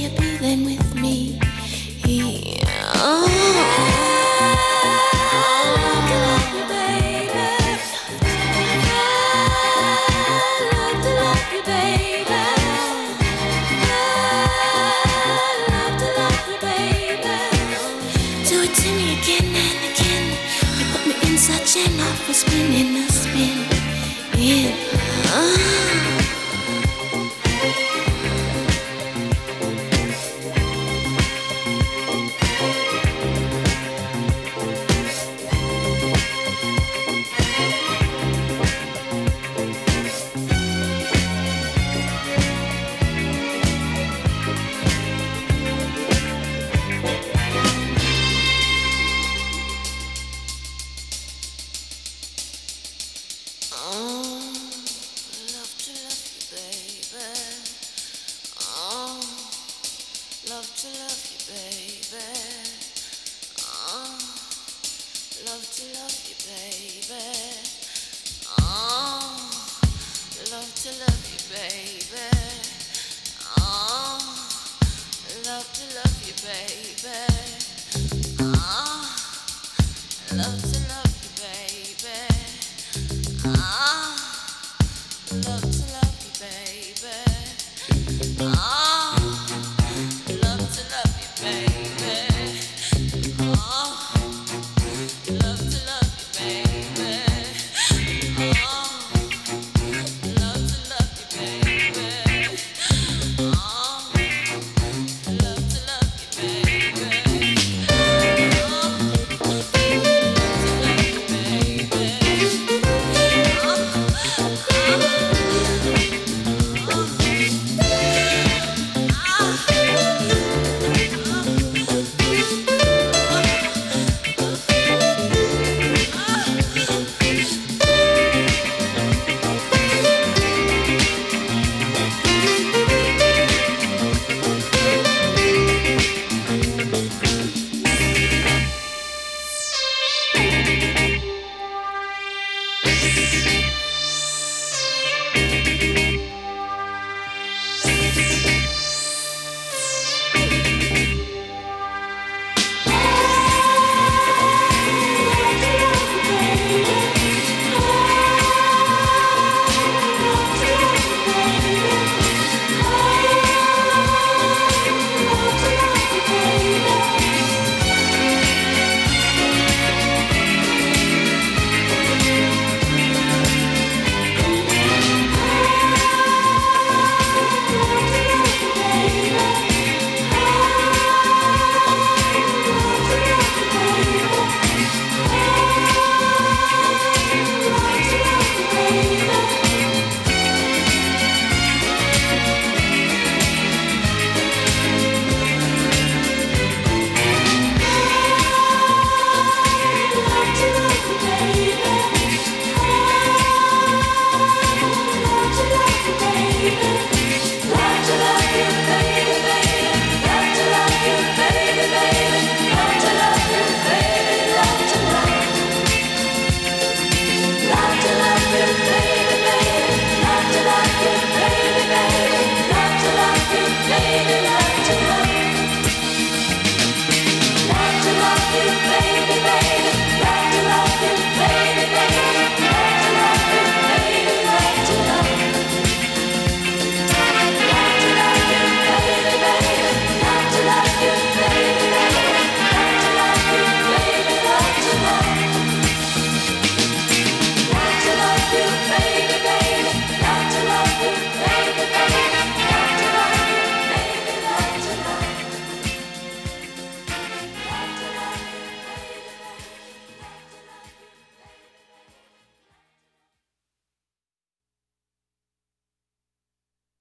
you breathing with me. Oh, love to love you, baby. Love to love you, baby. Love to love you, baby. Do it to me again and again. You put me in such an awful spin, in a spin. In. Love to love you, baby. Oh, love to love you, baby. Oh, love to love you, baby. Oh, love to love you, baby. Oh, love to love